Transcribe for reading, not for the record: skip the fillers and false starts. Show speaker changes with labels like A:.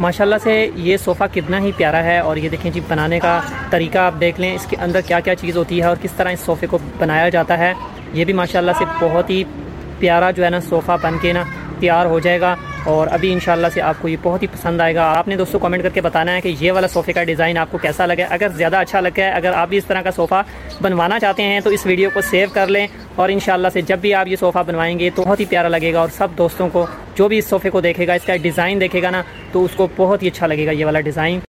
A: माशाल्लाह से ये सोफ़ा कितना ही प्यारा है। और ये देखें जी, बनाने का तरीका आप देख लें, इसके अंदर क्या क्या चीज़ होती है और किस तरह इस सोफ़े को बनाया जाता है। ये भी माशाल्लाह से बहुत ही प्यारा जो है ना सोफ़ा बन के ना तैयार हो जाएगा और अभी इंशाल्लाह से आपको ये बहुत ही पसंद आएगा। आपने दोस्तों कमेंट करके बताना है कि ये वाला सोफ़े का डिज़ाइन आपको कैसा लगा। अगर ज़्यादा अच्छा लगा है, अगर आप भी इस तरह का सोफ़ा बनवाना चाहते हैं तो इस वीडियो को सेव कर लें और इंशाल्लाह से जब भी आप ये सोफ़ा बनवाएंगे तो बहुत ही प्यारा लगेगा और सब दोस्तों को जो भी इस सोफ़े को देखेगा, इसका डिज़ाइन देखेगा ना, तो उसको बहुत ही अच्छा लगेगा ये वाला डिज़ाइन।